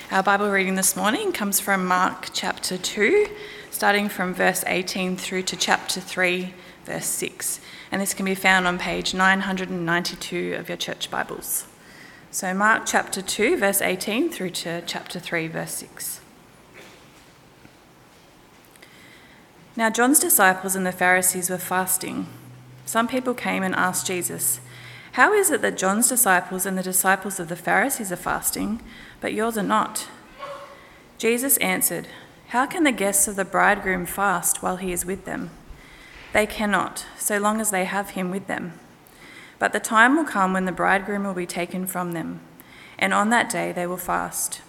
Our Bible reading this morning comes from Mark chapter 2, starting from verse 18 through to chapter 3, verse 6. And this can be found on page 992 of your church Bibles. So Mark chapter 2, verse 18 through to chapter 3, verse 6. Now John's disciples and the Pharisees were fasting. Some people came and asked Jesus, "How is it that John's disciples and the disciples of the Pharisees are fasting, but yours are not?" Jesus answered, "How can the guests of the bridegroom fast while he is with them? They cannot, so long as they have him with them. But the time will come when the bridegroom will be taken from them, and on that day they will fast.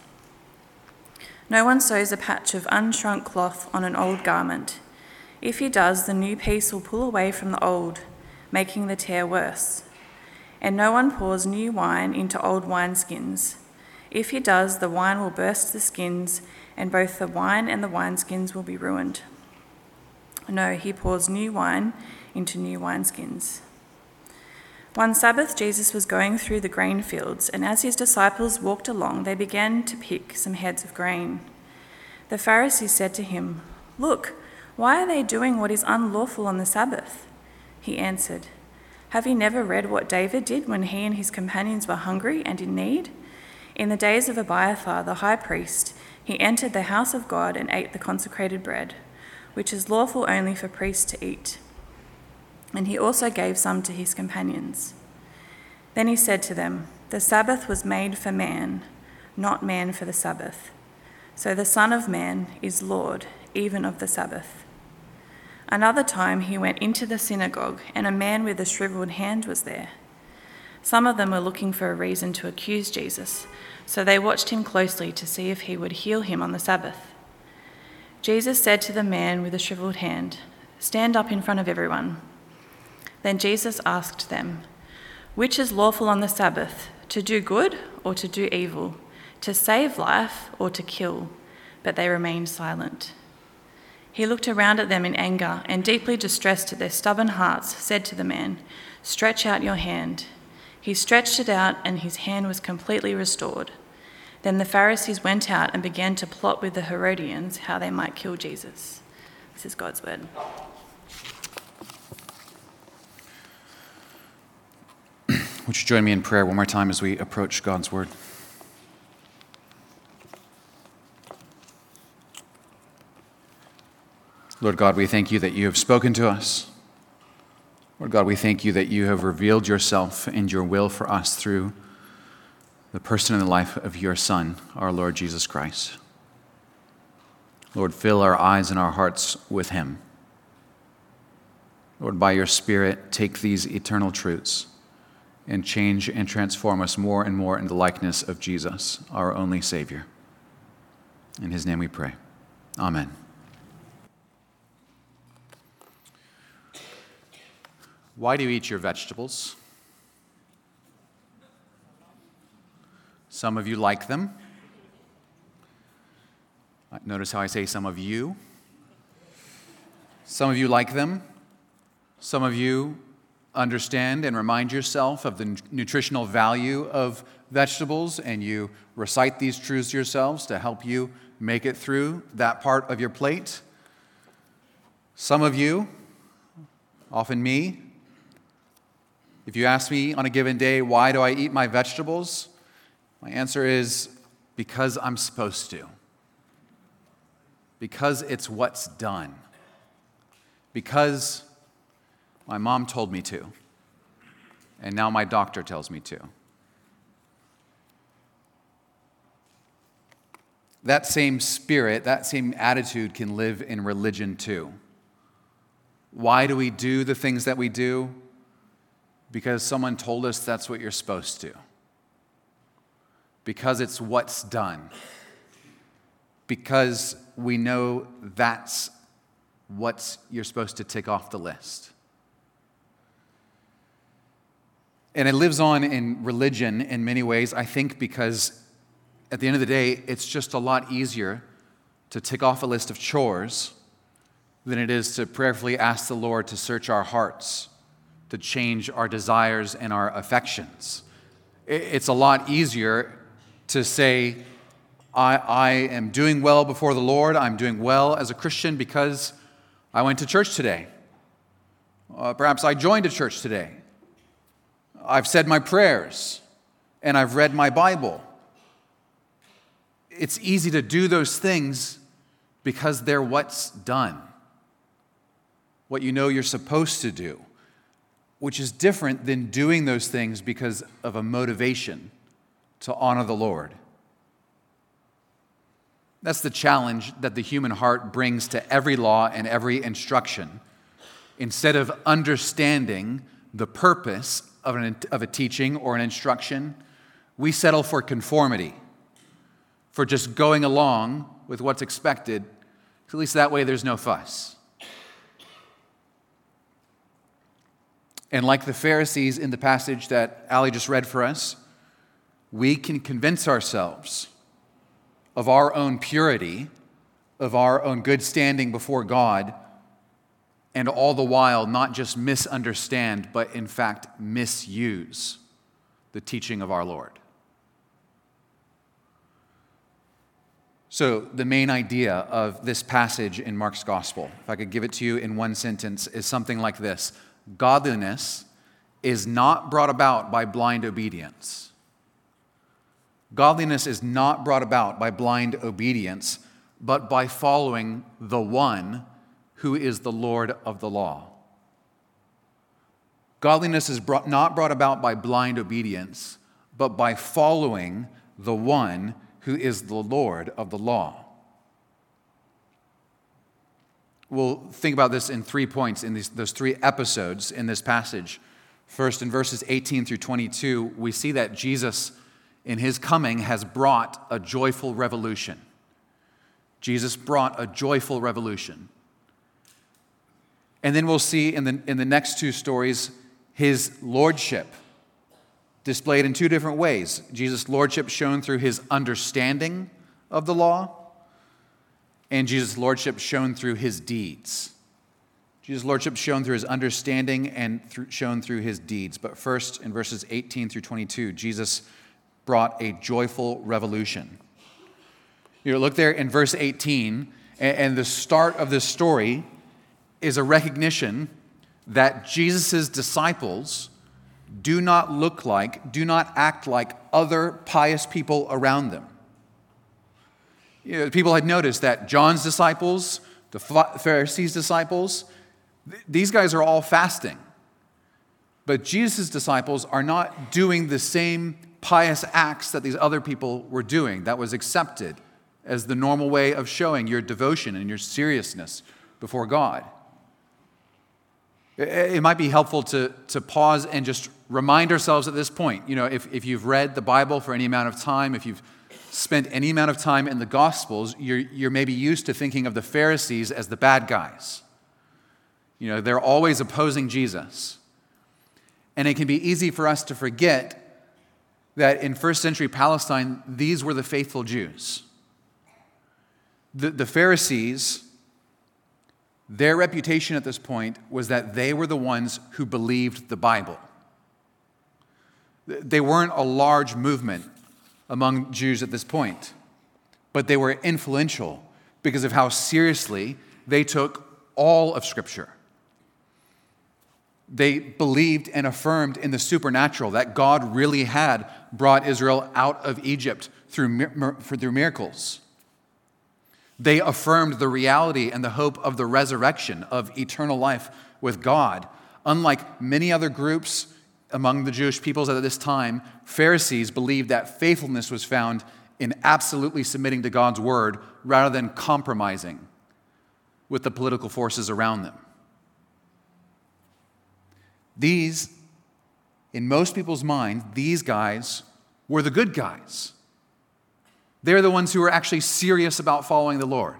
No one sews a patch of unshrunk cloth on an old garment. If he does, the new piece will pull away from the old, making the tear worse. And no one pours new wine into old wineskins. If he does, the wine will burst the skins, and both the wine and the wineskins will be ruined. No, he pours new wine into new wineskins." One Sabbath, Jesus was going through the grain fields, and as his disciples walked along, they began to pick some heads of grain. The Pharisees said to him, "Look, why are they doing what is unlawful on the Sabbath?" He answered, "Have you never read what David did when he and his companions were hungry and in need? In the days of Abiathar, the high priest, he entered the house of God and ate the consecrated bread, which is lawful only for priests to eat. And he also gave some to his companions. Then he said to them, 'The Sabbath was made for man, not man for the Sabbath. So the Son of Man is Lord, even of the Sabbath.' Another time he went into the synagogue, and a man with a shriveled hand was there. Some of them were looking for a reason to accuse Jesus, so they watched him closely to see if he would heal him on the Sabbath. Jesus said to the man with the shriveled hand, 'Stand up in front of everyone.' Then Jesus asked them, 'Which is lawful on the Sabbath, to do good or to do evil, to save life or to kill?' But they remained silent. He looked around at them in anger and, deeply distressed at their stubborn hearts, said to the man, 'Stretch out your hand.' He stretched it out, and his hand was completely restored. Then the Pharisees went out and began to plot with the Herodians how they might kill Jesus." This is God's word. Would you join me in prayer one more time as we approach God's word? Lord God, we thank you that you have spoken to us. Lord God, we thank you that you have revealed yourself and your will for us through the person and the life of your Son, our Lord Jesus Christ. Lord, fill our eyes and our hearts with him. Lord, by your Spirit, take these eternal truths and change and transform us more and more in the likeness of Jesus, our only Savior. In his name we pray. Amen. Why do you eat your vegetables? Some of you like them. Notice how I say some of you. Some of you like them. Some of you understand and remind yourself of the nutritional value of vegetables, and you recite these truths yourselves to help you make it through that part of your plate. Some of you, often me, if you ask me on a given day, why do I eat my vegetables? My answer is because I'm supposed to. Because it's what's done. Because my mom told me to. And now my doctor tells me to. That same spirit, that same attitude can live in religion too. Why do we do the things that we do? Because someone told us that's what you're supposed to. Because it's what's done. Because we know that's what you're supposed to tick off the list. And it lives on in religion in many ways, I think, because at the end of the day, it's just a lot easier to tick off a list of chores than it is to prayerfully ask the Lord to search our hearts, to change our desires and our affections. It's a lot easier to say, I am doing well before the Lord. I'm doing well as a Christian because I went to church today. Perhaps I joined a church today. I've said my prayers and I've read my Bible. It's easy to do those things because they're what's done, what you know you're supposed to do, which is different than doing those things because of a motivation to honor the Lord. That's the challenge that the human heart brings to every law and every instruction. Instead of understanding the purpose of a teaching or an instruction, we settle for conformity, for just going along with what's expected. At least that way there's no fuss. And like the Pharisees in the passage that Ali just read for us, we can convince ourselves of our own purity, of our own good standing before God, and all the while not just misunderstand, but in fact misuse the teaching of our Lord. So the main idea of this passage in Mark's Gospel, if I could give it to you in one sentence, is something like this: godliness is not brought about by blind obedience. Godliness is not brought about by blind obedience, but by following the one who is the Lord of the law. Godliness is not brought about by blind obedience, but by following the one who is the Lord of the law. We'll think about this in 3 points in those 3 episodes in this passage. First, in verses 18 through 22, we see that Jesus, in his coming, has brought a joyful revolution. Jesus brought a joyful revolution. And then we'll see in the next 2 stories his lordship displayed in 2 different ways. Jesus' lordship shown through his understanding of the law, and Jesus' lordship shown through his deeds. Jesus' lordship shown through his understanding and shown through his deeds. But first, in verses 18 through 22, Jesus brought a joyful revolution. You look there in verse 18, and the start of this story is a recognition that Jesus' disciples do not act like other pious people around them. People had noticed that John's disciples, the Pharisees' disciples, these guys are all fasting. But Jesus' disciples are not doing the same pious acts that these other people were doing. That was accepted as the normal way of showing your devotion and your seriousness before God. It might be helpful to pause and just remind ourselves at this point. If you've read the Bible for any amount of time, if you've spent any amount of time in the Gospels, you're maybe used to thinking of the Pharisees as the bad guys. They're always opposing Jesus. And it can be easy for us to forget that in first century Palestine, these were the faithful Jews. The Pharisees, their reputation at this point was that they were the ones who believed the Bible. They weren't a large movement among Jews at this point, but they were influential because of how seriously they took all of Scripture. They believed and affirmed in the supernatural, that God really had brought Israel out of Egypt through miracles. They affirmed the reality and the hope of the resurrection, of eternal life with God. Unlike many other groups among the Jewish peoples at this time, Pharisees believed that faithfulness was found in absolutely submitting to God's word rather than compromising with the political forces around them. These, in most people's mind, these guys were the good guys. They're the ones who are actually serious about following the Lord.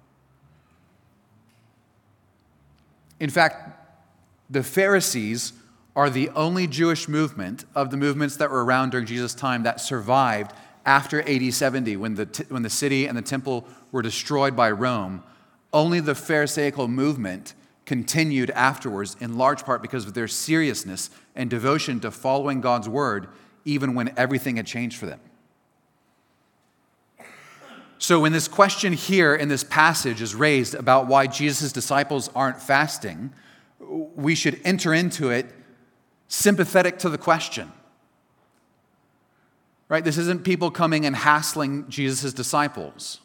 In fact, the Pharisees are the only Jewish movement of the movements that were around during Jesus' time that survived after AD 70, when the city and the temple were destroyed by Rome. Only the Pharisaical movement continued afterwards, in large part because of their seriousness and devotion to following God's word, even when everything had changed for them. So when this question here in this passage is raised about why Jesus' disciples aren't fasting, we should enter into it sympathetic to the question. Right? This isn't people coming and hassling Jesus' disciples.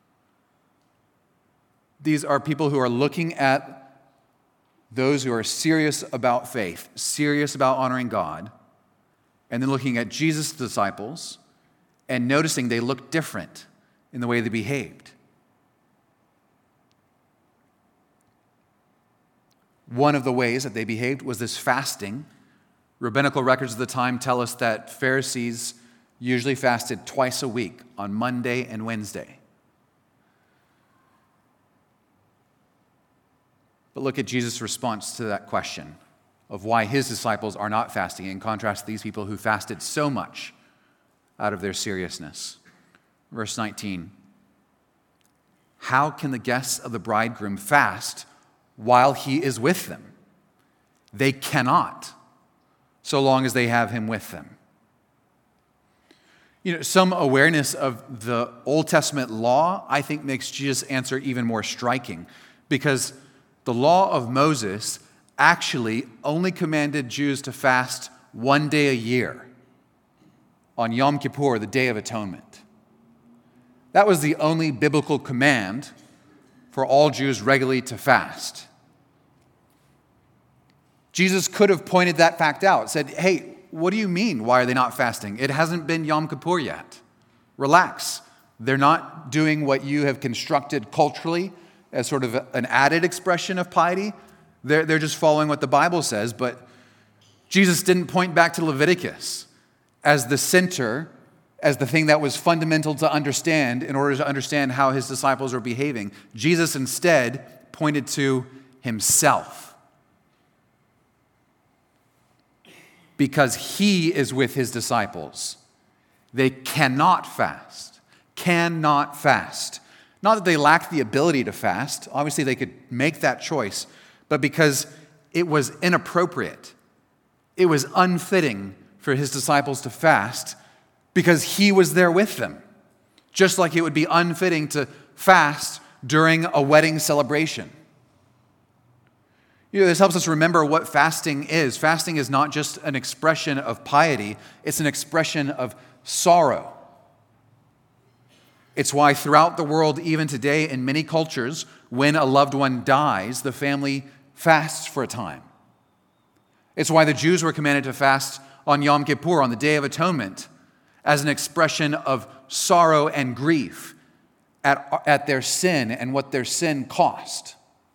These are people who are looking at those who are serious about faith, serious about honoring God, and then looking at Jesus' disciples and noticing they look different in the way they behaved. One of the ways that they behaved was this fasting. Rabbinical records of the time tell us that Pharisees usually fasted twice a week, on Monday and Wednesday. But look at Jesus' response to that question of why his disciples are not fasting, in contrast to these people who fasted so much out of their seriousness. Verse 19, how can the guests of the bridegroom fast while he is with them? They cannot, so long as they have him with them. Some awareness of the Old Testament law, I think, makes Jesus' answer even more striking, because the law of Moses actually only commanded Jews to fast one day a year, on Yom Kippur, the Day of Atonement. That was the only biblical command for all Jews regularly to fast. Jesus could have pointed that fact out, said, hey, what do you mean? Why are they not fasting? It hasn't been Yom Kippur yet. Relax. They're not doing what you have constructed culturally as sort of an added expression of piety. They're just following what the Bible says, but Jesus didn't point back to Leviticus as the center, as the thing that was fundamental to understand in order to understand how his disciples were behaving. Jesus instead pointed to himself, because he is with his disciples. They cannot fast. Cannot fast. Not that they lack the ability to fast. Obviously, they could make that choice, but because it was inappropriate. It was unfitting for his disciples to fast because he was there with them. Just like it would be unfitting to fast during a wedding celebration. This helps us remember what fasting is. Fasting is not just an expression of piety, it's an expression of sorrow. It's why throughout the world, even today, in many cultures, when a loved one dies, the family fasts for a time. It's why the Jews were commanded to fast on Yom Kippur, on the Day of Atonement, as an expression of sorrow and grief at their sin and what their sin cost.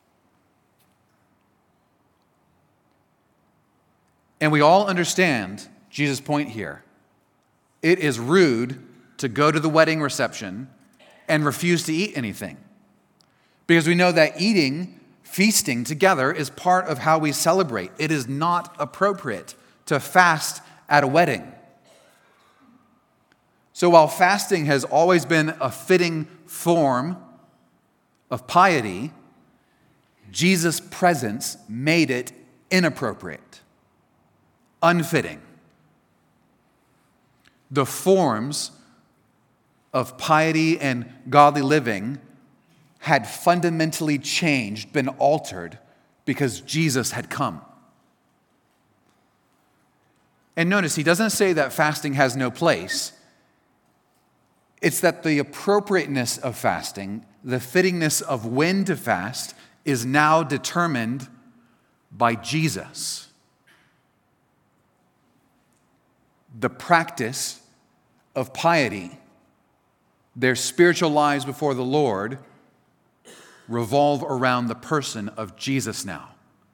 And we all understand Jesus' point here. It is rude to go to the wedding reception and refuse to eat anything. Because we know that feasting together is part of how we celebrate. It is not appropriate to fast at a wedding. So while fasting has always been a fitting form of piety, Jesus' presence made it inappropriate, unfitting. The forms of piety and godly living had fundamentally changed, been altered, because Jesus had come. And notice, he doesn't say that fasting has no place. It's that the appropriateness of fasting, the fittingness of when to fast, is now determined by Jesus. The practice of piety, their spiritual lives before the Lord, revolve around the person of Jesus now.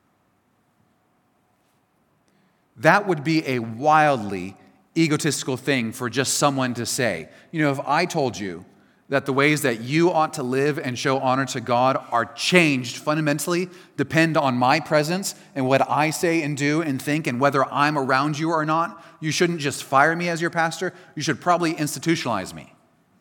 That would be a wildly egotistical thing for just someone to say. If I told you that the ways that you ought to live and show honor to God are changed fundamentally, depend on my presence and what I say and do and think and whether I'm around you or not, you shouldn't just fire me as your pastor, you should probably institutionalize me.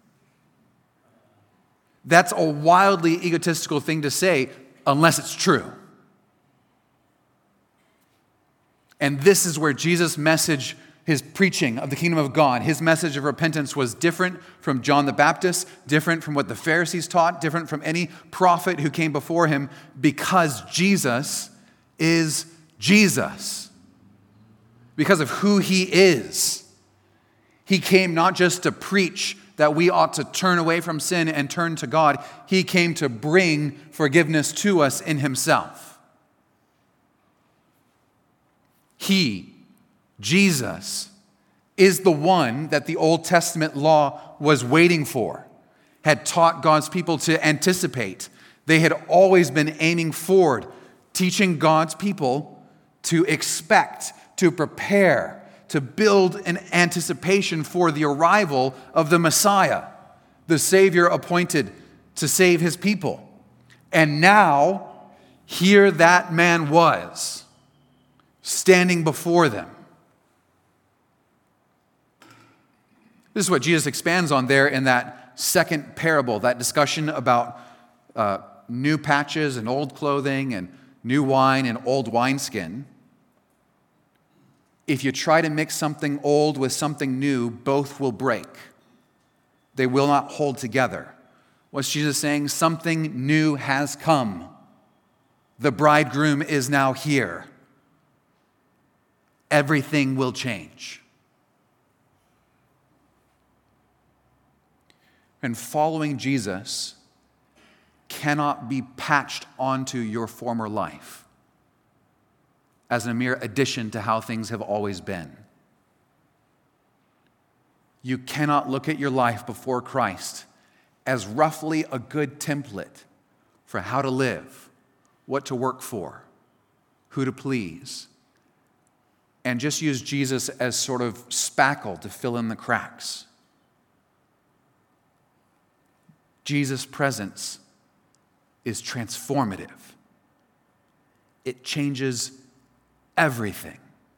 That's a wildly egotistical thing to say unless it's true. And this is where Jesus' message his preaching of the kingdom of God, his message of repentance was different from John the Baptist, different from what the Pharisees taught, different from any prophet who came before him, because Jesus is Jesus. Because of who he is. He came not just to preach that we ought to turn away from sin and turn to God. He came to bring forgiveness to us in himself. He, Jesus, is the one that the Old Testament law was waiting for, had taught God's people to anticipate. They had always been aiming forward, teaching God's people to expect, to prepare, to build an anticipation for the arrival of the Messiah, the Savior appointed to save his people. And now, here that man was, standing before them. This is what Jesus expands on there in that second parable, that discussion about new patches and old clothing and new wine and old wineskin. If you try to mix something old with something new, both will break. They will not hold together. What's Jesus saying? Something new has come. The bridegroom is now here. Everything will change. And following Jesus cannot be patched onto your former life as a mere addition to how things have always been. You cannot look at your life before Christ as roughly a good template for how to live, what to work for, who to please, and just use Jesus as sort of spackle to fill in the cracks. Jesus' presence is transformative. It changes everything.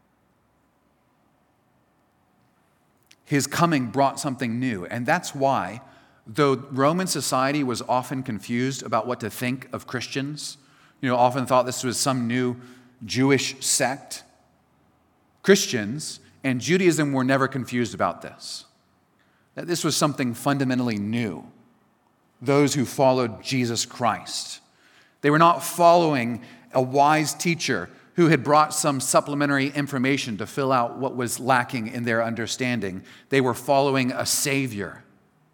His coming brought something new, and that's why, though Roman society was often confused about what to think of Christians, often thought this was some new Jewish sect, Christians and Judaism were never confused about this. That this was something fundamentally new. Those who followed Jesus Christ. They were not following a wise teacher who had brought some supplementary information to fill out what was lacking in their understanding. They were following a Savior,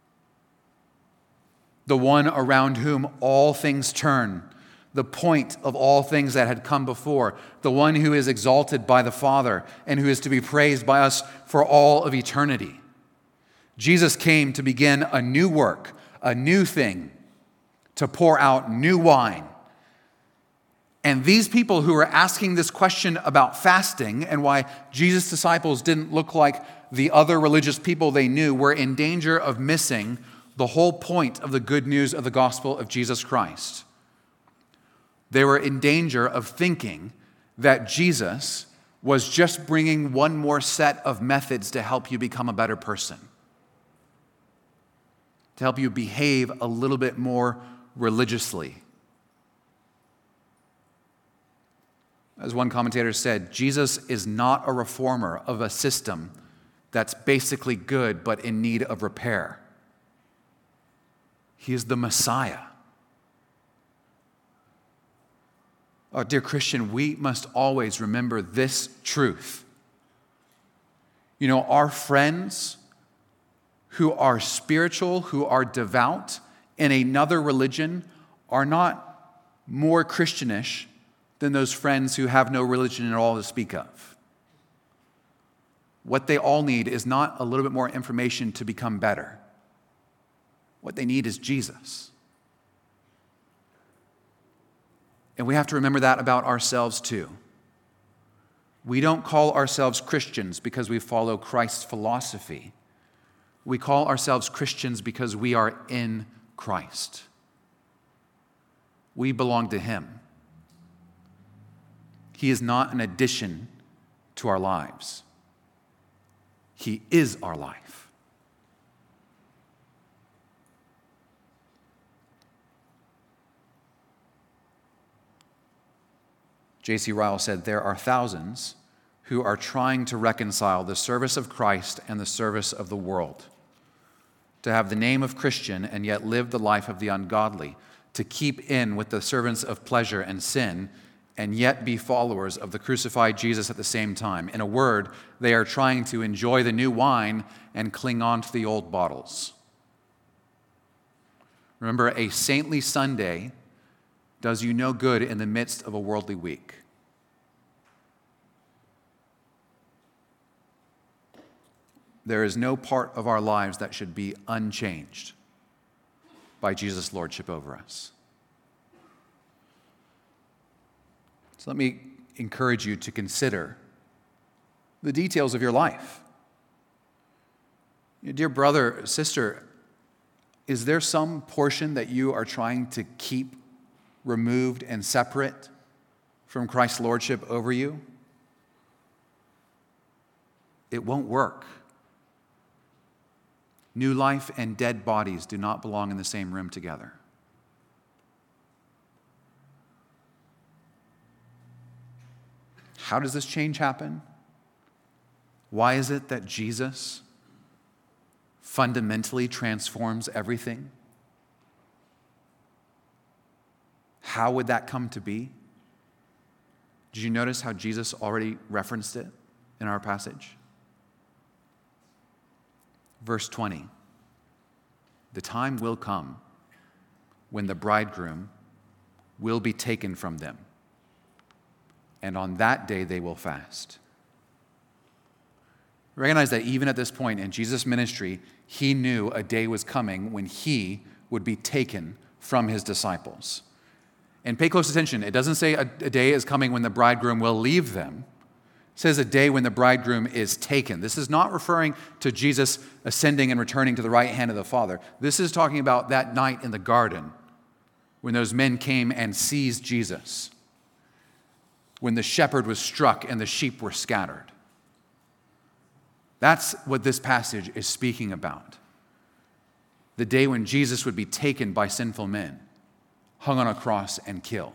the one around whom all things turn, the point of all things that had come before, the one who is exalted by the Father and who is to be praised by us for all of eternity. Jesus came to begin a new work, a new thing, to pour out new wine. And these people who were asking this question about fasting and why Jesus' disciples didn't look like the other religious people they knew were in danger of missing the whole point of the good news of the gospel of Jesus Christ. They were in danger of thinking that Jesus was just bringing one more set of methods to help you become a better person, to help you behave a little bit more religiously. As one commentator said, Jesus is not a reformer of a system that's basically good but in need of repair. He is the Messiah. Oh, dear Christian, we must always remember this truth. Our friends who are spiritual, who are devout in another religion are not more Christianish than those friends who have no religion at all to speak of. What they all need is not a little bit more information to become better. What they need is Jesus. And we have to remember that about ourselves too. We don't call ourselves Christians because we follow Christ's philosophy. We call ourselves Christians because we are in Christ. We belong to Him. He is not an addition to our lives. He is our life. J.C. Ryle said, "There are thousands who are trying to reconcile the service of Christ and the service of the world, to have the name of Christian and yet live the life of the ungodly, to keep in with the servants of pleasure and sin and yet be followers of the crucified Jesus at the same time. In a word, they are trying to enjoy the new wine and cling on to the old bottles. Remember, a saintly Sunday does you no good in the midst of a worldly week. There is no part of our lives that should be unchanged by Jesus' lordship over us. So let me encourage you to consider the details of your life. Dear brother, sister, is there some portion that you are trying to keep removed and separate from Christ's lordship over you? It won't work. New life and dead bodies do not belong in the same room together. How does this change happen? Why is it that Jesus fundamentally transforms everything? How would that come to be? Did you notice how Jesus already referenced it in our passage? Verse 20, the time will come when the bridegroom will be taken from them, and on that day they will fast. Recognize that even at this point in Jesus' ministry, he knew a day was coming when he would be taken from his disciples. And pay close attention. It doesn't say a day is coming when the bridegroom will leave them. It says a day when the bridegroom is taken. This is not referring to Jesus ascending and returning to the right hand of the Father. This is talking about that night in the garden when those men came and seized Jesus, when the shepherd was struck and the sheep were scattered. That's what this passage is speaking about. The day when Jesus would be taken by sinful men, hung on a cross and killed.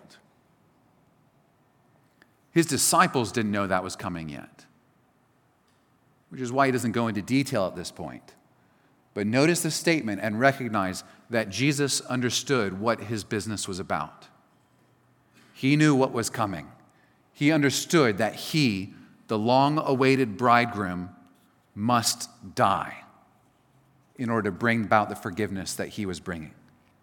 His disciples didn't know that was coming yet, which is why he doesn't go into detail at this point. But notice the statement and recognize that Jesus understood what his business was about. He knew what was coming. He understood that he, the long-awaited bridegroom, must die in order to bring about the forgiveness that he was bringing.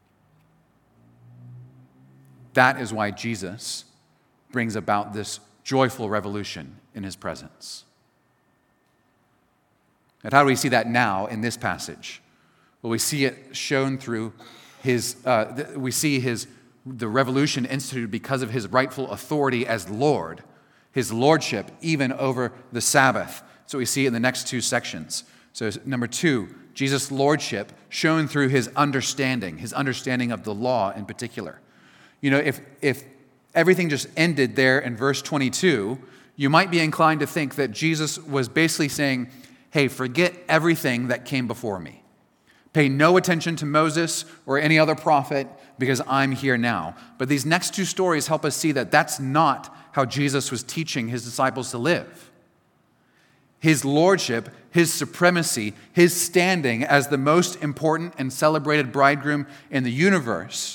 That is why Jesus brings about this joyful revolution in his presence. And how do we see that now in this passage? Well, we see it shown through the revolution instituted because of his rightful authority as Lord, his lordship even over the Sabbath. So we see it in the next two sections. So number 2, Jesus' lordship shown through his understanding of the law in particular. You know, if everything just ended there in verse 22, you might be inclined to think that Jesus was basically saying, hey, forget everything that came before me. Pay no attention to Moses or any other prophet because I'm here now. But these next two stories help us see that that's not how Jesus was teaching his disciples to live. His lordship, his supremacy, his standing as the most important and celebrated bridegroom in the universe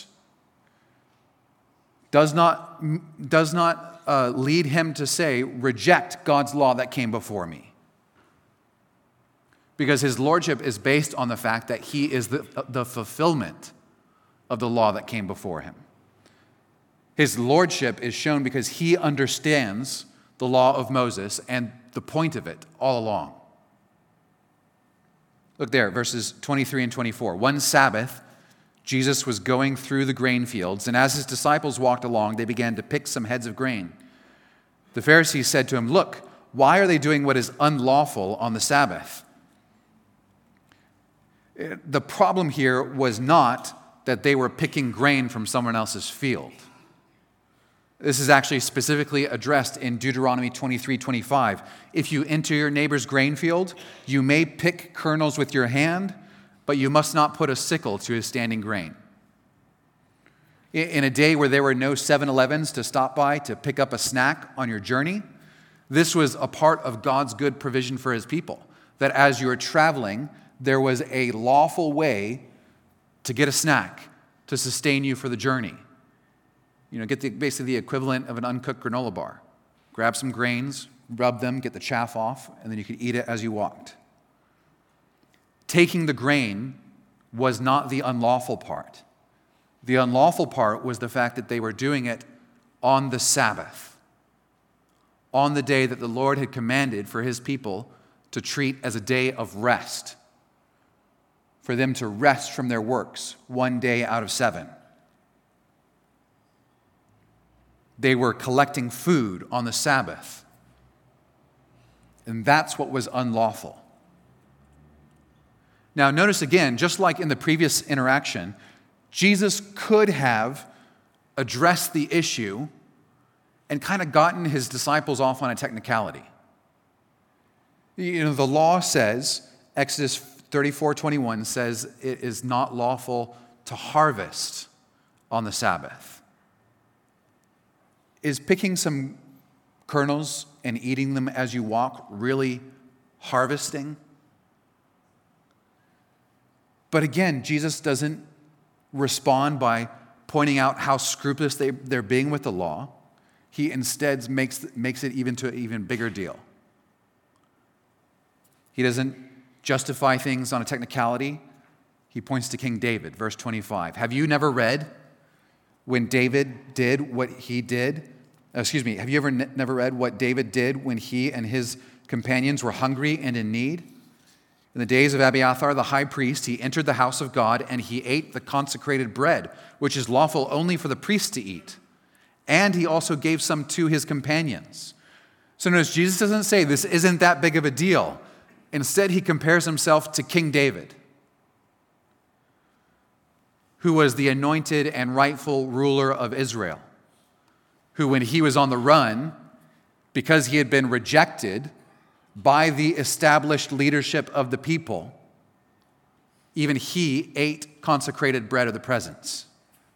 does not lead him to say, reject God's law that came before me. Because his lordship is based on the fact that he is the fulfillment of the law that came before him. His lordship is shown because he understands the law of Moses and the point of it all along. Look there, verses 23 and 24. One Sabbath, Jesus was going through the grain fields, and as his disciples walked along, they began to pick some heads of grain. The Pharisees said to him, "Look, why are they doing what is unlawful on the Sabbath?" The problem here was not that they were picking grain from someone else's field. This is actually specifically addressed in Deuteronomy 23:25. If you enter your neighbor's grain field, you may pick kernels with your hand, but you must not put a sickle to his standing grain. In a day where there were no 7-Elevens to stop by to pick up a snack on your journey, This was a part of God's good provision for his people, that as you were traveling, there was a lawful way to get a snack to sustain you for the journey. Get basically the equivalent of an uncooked granola bar. Grab some grains, rub them, get the chaff off, and then you could eat it as you walked. Taking the grain was not the unlawful part. The unlawful part was the fact that they were doing it on the Sabbath, on the day that the Lord had commanded for his people to treat as a day of rest, for them to rest from their works 1 day out of 7. They were collecting food on the Sabbath, and that's what was unlawful. Now, notice again, just like in the previous interaction, Jesus could have addressed the issue and kind of gotten his disciples off on a technicality. The law says, Exodus 34:21 says, it is not lawful to harvest on the Sabbath. Is picking some kernels and eating them as you walk really harvesting? But again, Jesus doesn't respond by pointing out how scrupulous they're being with the law. He instead makes it even to an even bigger deal. He doesn't justify things on a technicality. He points to King David, verse 25. Have you never read when David did what he did? Have you ever never read what David did when he and his companions were hungry and in need? In the days of Abiathar, the high priest, he entered the house of God and he ate the consecrated bread, which is lawful only for the priest to eat. And he also gave some to his companions. So notice, Jesus doesn't say this isn't that big of a deal. Instead, he compares himself to King David, who was the anointed and rightful ruler of Israel, who when he was on the run, because he had been rejected by the established leadership of the people, even he ate consecrated bread of the presence.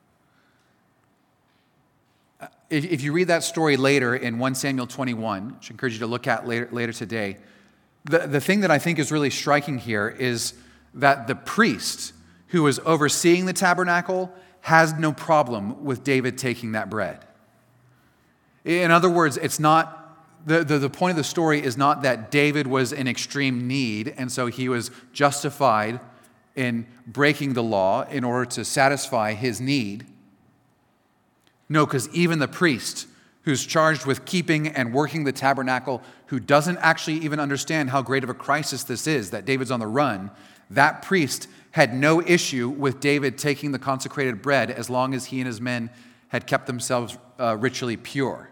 If you read that story later in 1 Samuel 21, which I encourage you to look at later today, the thing that I think is really striking here is that the priest who was overseeing the tabernacle has no problem with David taking that bread. In other words, it's not the point of the story is not that David was in extreme need, and so he was justified in breaking the law in order to satisfy his need. No, because even the priest who's charged with keeping and working the tabernacle, who doesn't actually even understand how great of a crisis this is, that David's on the run, that priest had no issue with David taking the consecrated bread as long as he and his men had kept themselves ritually pure.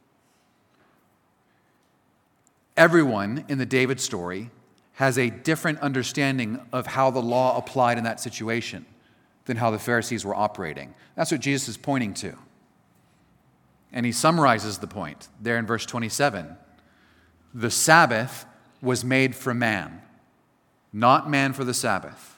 Everyone in the David story has a different understanding of how the law applied in that situation than how the Pharisees were operating. That's what Jesus is pointing to. And he summarizes the point there in verse 27. The Sabbath was made for man, not man for the Sabbath.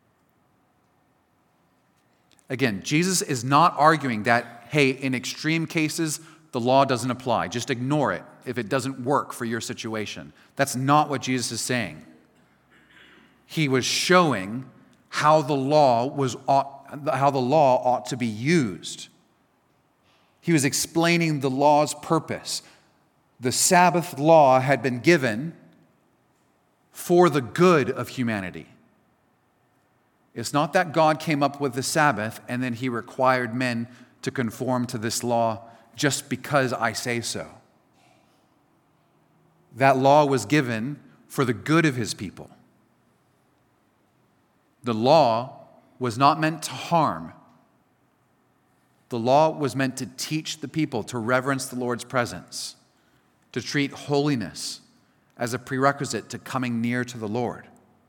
Again, Jesus is not arguing that, hey, in extreme cases, the law doesn't apply. Just ignore it if it doesn't work for your situation. That's not what Jesus is saying. He was showing how the law ought to be used. He was explaining the law's purpose. The Sabbath law had been given for the good of humanity. It's not that God came up with the Sabbath and then he required men to conform to this law just because I say so. That law was given for the good of his people. The law was not meant to harm. The law was meant to teach the people to reverence the Lord's presence, to treat holiness as a prerequisite to coming near to the Lord.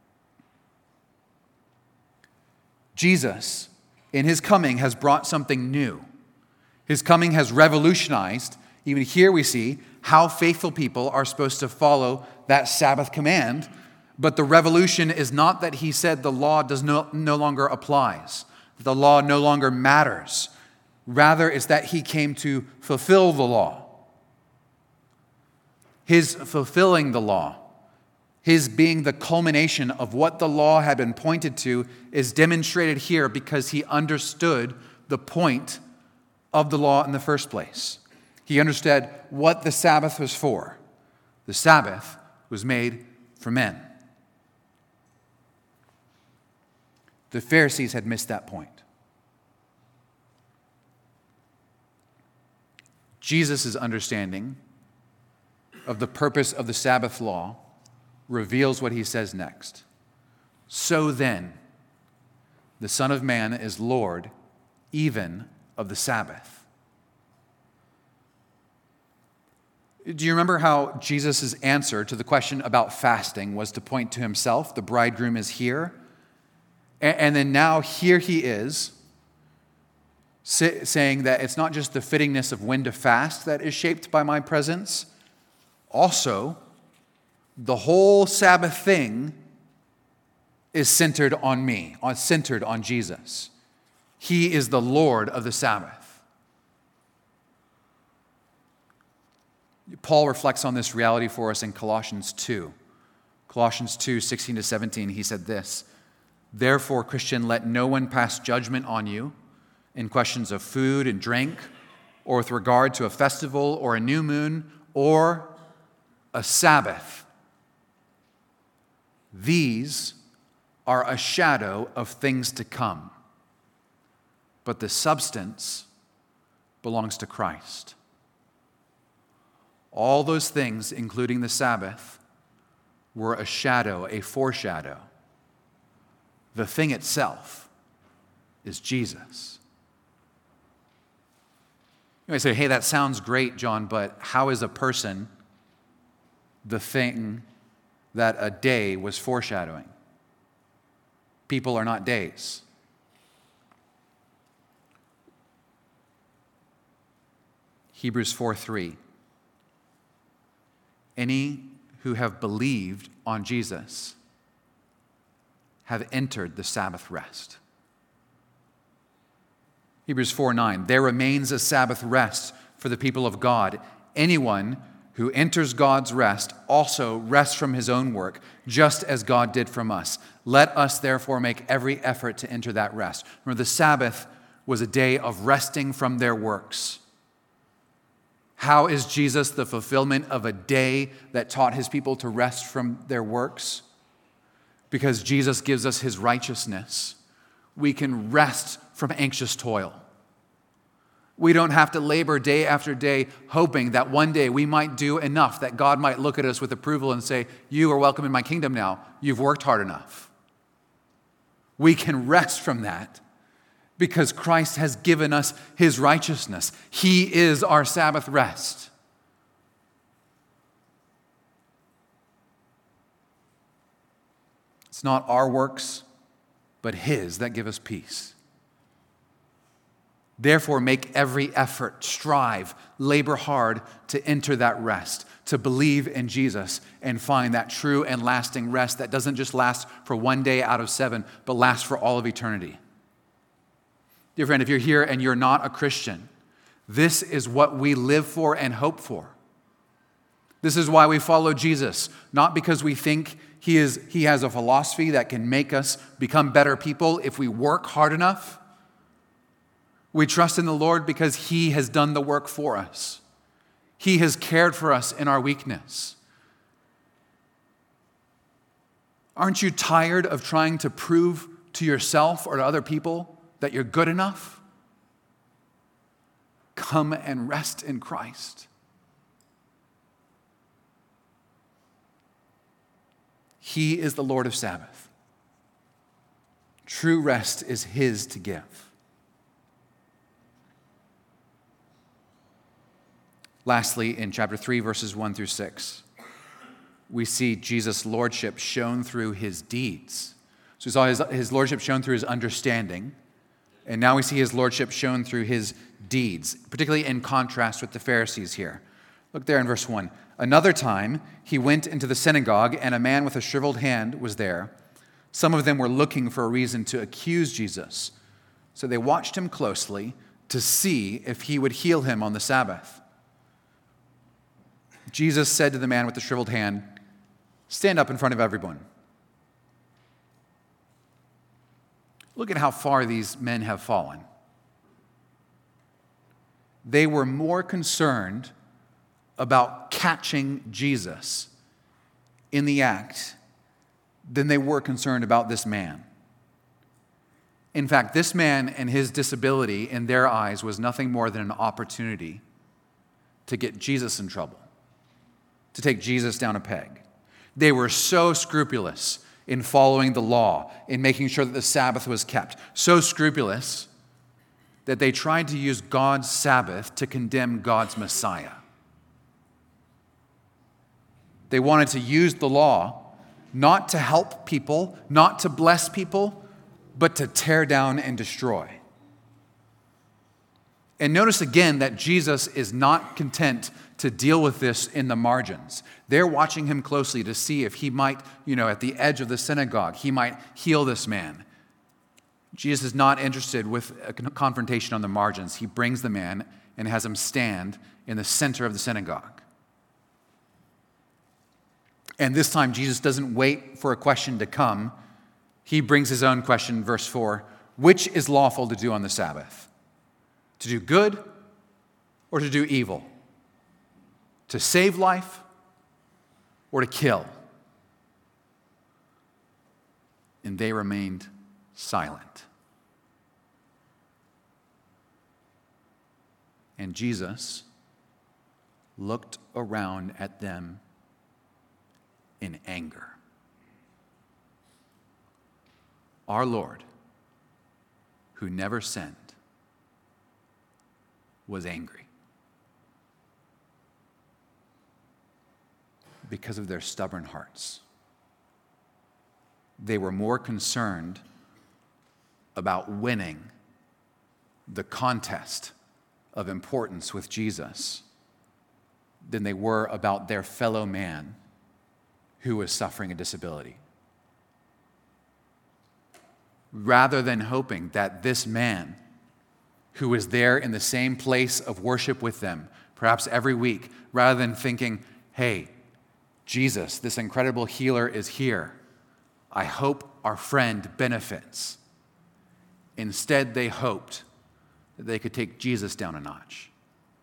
Jesus, in his coming, has brought something new. His coming has revolutionized, even here we see, how faithful people are supposed to follow that Sabbath command. But the revolution is not that he said the law no longer applies, that the law no longer matters. Rather, it's that he came to fulfill the law. his fulfilling the law, his being the culmination of what the law had been pointed to, is demonstrated here because he understood the point of the law in the first place. He understood what the Sabbath was for. The Sabbath was made for men. The Pharisees had missed that point. Jesus' understanding of the purpose of the Sabbath law reveals what he says next. So then, the Son of Man is Lord even of the Sabbath. Do you remember how Jesus' answer to the question about fasting was to point to himself? The bridegroom is here. And then now here he is saying that it's not just the fittingness of when to fast that is shaped by my presence. Also, the whole Sabbath thing is centered on me, centered on Jesus. He is the Lord of the Sabbath. Paul reflects on this reality for us in Colossians 2. Colossians 2, 16 to 17, he said this, "Therefore, Christian, let no one pass judgment on you in questions of food and drink, or with regard to a festival or a new moon or a Sabbath. These are a shadow of things to come, but the substance belongs to Christ." All those things, including the Sabbath, were a shadow, a foreshadow. The thing itself is Jesus. You might say, hey, that sounds great, John, but how is a person the thing that a day was foreshadowing? People are not days. Hebrews 4:3. Any who have believed on Jesus have entered the Sabbath rest. Hebrews 4:9. There remains a Sabbath rest for the people of God. Anyone who enters God's rest also rests from his own work, just as God did from us. Let us therefore make every effort to enter that rest. Remember, the Sabbath was a day of resting from their works. How is Jesus the fulfillment of a day that taught his people to rest from their works? Because Jesus gives us his righteousness. We can rest from anxious toil. We don't have to labor day after day hoping that one day we might do enough that God might look at us with approval and say, "You are welcome in my kingdom now. You've worked hard enough." We can rest from that because Christ has given us his righteousness. He is our Sabbath rest. It's not our works, but his that give us peace. Therefore, make every effort, strive, labor hard to enter that rest, to believe in Jesus and find that true and lasting rest that doesn't just last for one day out of 7, but lasts for all of eternity. Dear friend, if you're here and you're not a Christian, this is what we live for and hope for. This is why we follow Jesus, not because we think he has a philosophy that can make us become better people if we work hard enough. We trust in the Lord because he has done the work for us. He has cared for us in our weakness. Aren't you tired of trying to prove to yourself or to other people that you're good enough? Come and rest in Christ. He is the Lord of Sabbath. True rest is his to give. Lastly, in chapter 3, verses 1 through 6, we see Jesus' lordship shown through his deeds. So we saw his lordship shown through his understanding, and now we see his lordship shown through his deeds, particularly in contrast with the Pharisees here. Look there in verse 1. Another time, he went into the synagogue, and a man with a shriveled hand was there. Some of them were looking for a reason to accuse Jesus, so they watched him closely to see if he would heal him on the Sabbath. Jesus said to the man with the shriveled hand, "Stand up in front of everyone." Look at how far these men have fallen. They were more concerned about catching Jesus in the act than they were concerned about this man. In fact, this man and his disability in their eyes was nothing more than an opportunity to get Jesus in trouble, to take Jesus down a peg. They were so scrupulous in following the law, in making sure that the Sabbath was kept, so scrupulous that they tried to use God's Sabbath to condemn God's Messiah. They wanted to use the law not to help people, not to bless people, but to tear down and destroy. And notice again that Jesus is not content to deal with this in the margins. They're watching him closely to see if he might, at the edge of the synagogue, he might heal this man. Jesus is not interested with a confrontation on the margins. He brings the man and has him stand in the center of the synagogue. And this time, Jesus doesn't wait for a question to come. He brings his own question, verse 4. Which is lawful to do on the Sabbath? To do good or to do evil? To save life or to kill? And they remained silent. And Jesus looked around at them in anger. Our Lord, who never sinned, was angry because of their stubborn hearts. They were more concerned about winning the contest of importance with Jesus than they were about their fellow man who was suffering a disability. Rather than hoping that this man who was there in the same place of worship with them, perhaps every week, rather than thinking, hey, Jesus, this incredible healer is here. I hope our friend benefits. Instead, they hoped that they could take Jesus down a notch.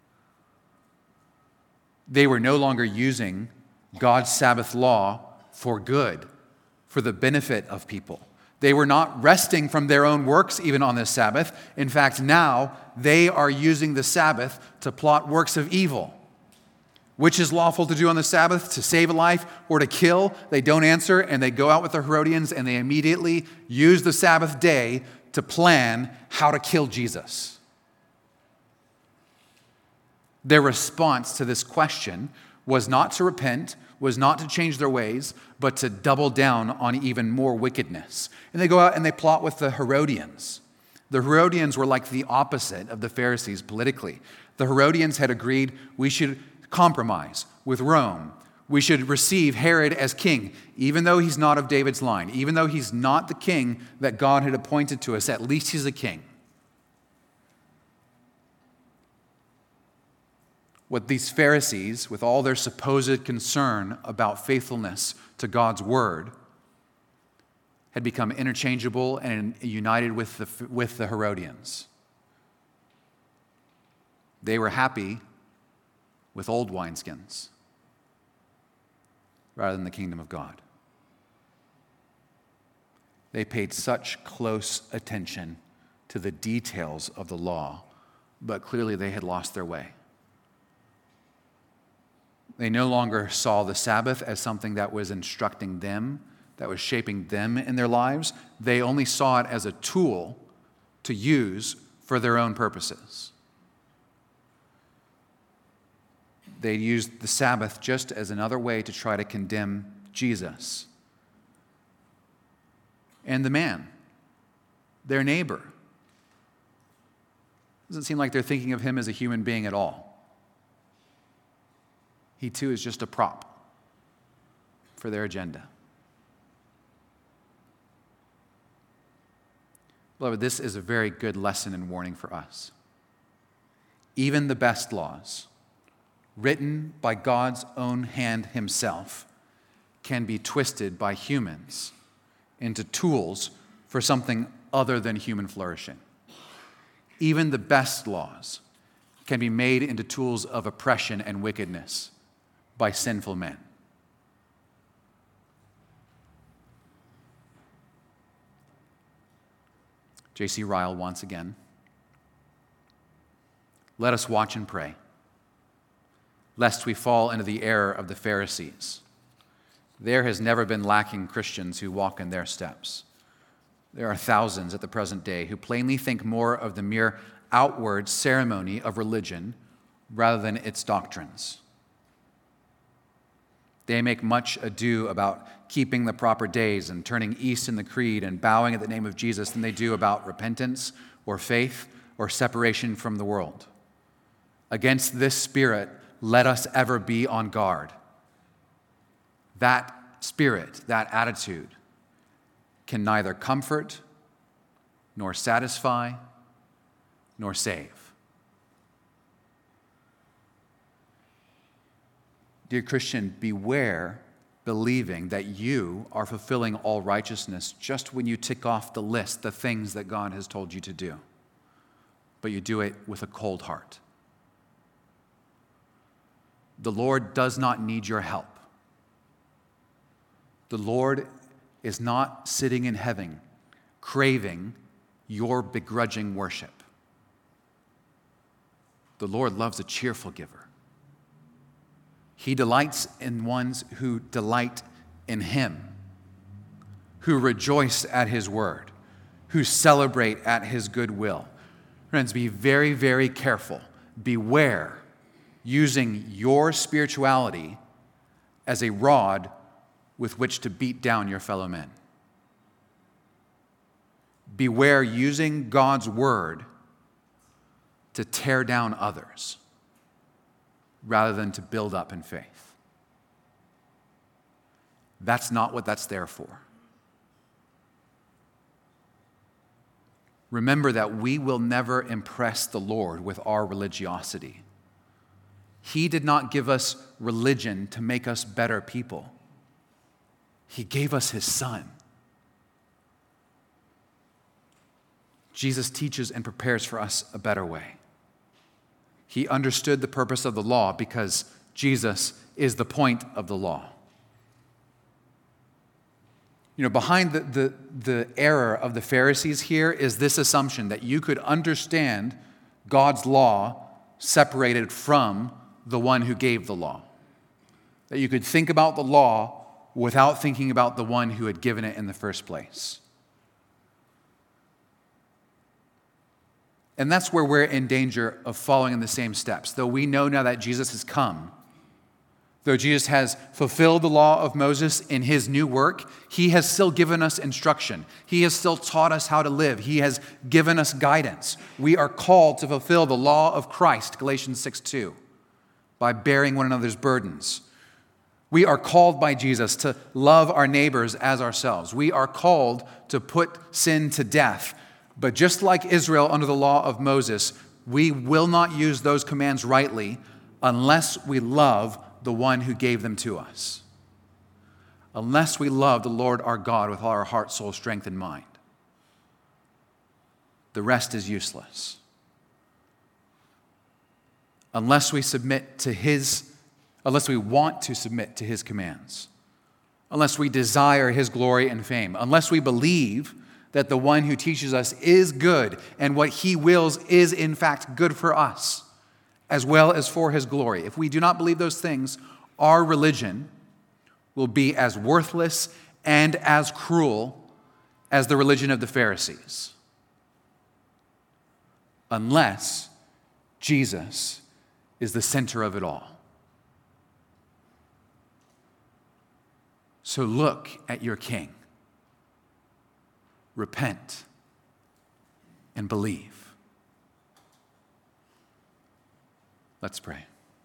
They were no longer using God's Sabbath law for good, for the benefit of people. They were not resting from their own works even on this Sabbath. In fact, now they are using the Sabbath to plot works of evil. Which is lawful to do on the Sabbath? To save a life or to kill? They don't answer, and they go out with the Herodians, and they immediately use the Sabbath day to plan how to kill Jesus. Their response to this question was not to repent, was not to change their ways, but to double down on even more wickedness. And they go out and they plot with the Herodians. The Herodians were like the opposite of the Pharisees politically. The Herodians had agreed we should compromise with Rome. We should receive Herod as king, even though he's not of David's line, even though he's not the king that God had appointed to us, at least he's a king. What these Pharisees, with all their supposed concern about faithfulness to God's word, had become interchangeable and united with the Herodians. They were happy with old wineskins rather than the kingdom of God. They paid such close attention to the details of the law, but clearly they had lost their way. They no longer saw the Sabbath as something that was instructing them, that was shaping them in their lives. They only saw it as a tool to use for their own purposes. They used the Sabbath just as another way to try to condemn Jesus and the man, their neighbor. Doesn't seem like they're thinking of him as a human being at all. He too is just a prop for their agenda. Beloved, this is a very good lesson and warning for us. Even the best laws written by God's own hand himself, can be twisted by humans into tools for something other than human flourishing. Even the best laws can be made into tools of oppression and wickedness by sinful men. J.C. Ryle once again. Let us watch and pray, lest we fall into the error of the Pharisees. There has never been lacking Christians who walk in their steps. There are thousands at the present day who plainly think more of the mere outward ceremony of religion rather than its doctrines. They make much ado about keeping the proper days and turning east in the creed and bowing at the name of Jesus than they do about repentance or faith or separation from the world. Against this spirit, let us ever be on guard. That spirit, that attitude, can neither comfort, nor satisfy, nor save. Dear Christian, beware believing that you are fulfilling all righteousness just when you tick off the list the things that God has told you to do, but you do it with a cold heart. The Lord does not need your help. The Lord is not sitting in heaven craving your begrudging worship. The Lord loves a cheerful giver. He delights in ones who delight in him, who rejoice at his word, who celebrate at his goodwill. Friends, be very, very careful. Beware using your spirituality as a rod with which to beat down your fellow men. Beware using God's word to tear down others rather than to build up in faith. That's not what that's there for. Remember that we will never impress the Lord with our religiosity. He did not give us religion to make us better people. He gave us his Son. Jesus teaches and prepares for us a better way. He understood the purpose of the law because Jesus is the point of the law. You know, behind the error of the Pharisees here is this assumption that you could understand God's law separated from the one who gave the law. That you could think about the law without thinking about the one who had given it in the first place. And that's where we're in danger of following in the same steps. Though we know now that Jesus has come, though Jesus has fulfilled the law of Moses in his new work, he has still given us instruction. He has still taught us how to live. He has given us guidance. We are called to fulfill the law of Christ, Galatians 6:2, by bearing one another's burdens. We are called by Jesus to love our neighbors as ourselves. We are called to put sin to death. But just like Israel under the law of Moses, we will not use those commands rightly unless we love the one who gave them to us. Unless we love the Lord our God with all our heart, soul, strength, and mind. The rest is useless. Unless we want to submit to his commands. Unless we desire his glory and fame. Unless we believe that the one who teaches us is good and what he wills is in fact good for us, as well as for his glory. If we do not believe those things, our religion will be as worthless and as cruel as the religion of the Pharisees. Unless Jesus is the center of it all. So look at your King. Repent and believe. Let's pray.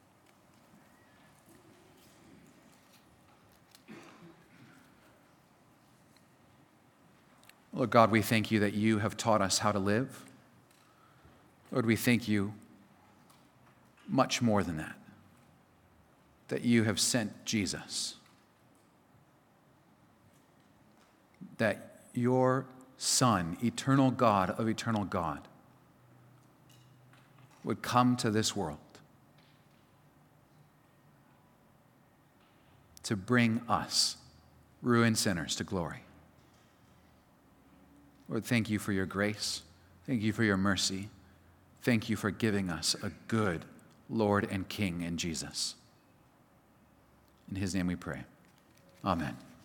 Lord God, we thank you that you have taught us how to live. Lord, we thank you much more than that. that you have sent Jesus, that your Son, eternal God of eternal God, would come to this world to bring us, ruined sinners, to glory. Lord, thank you for your grace. Thank you for your mercy. Thank you for giving us a good Lord and King in Jesus. In his name we pray. Amen.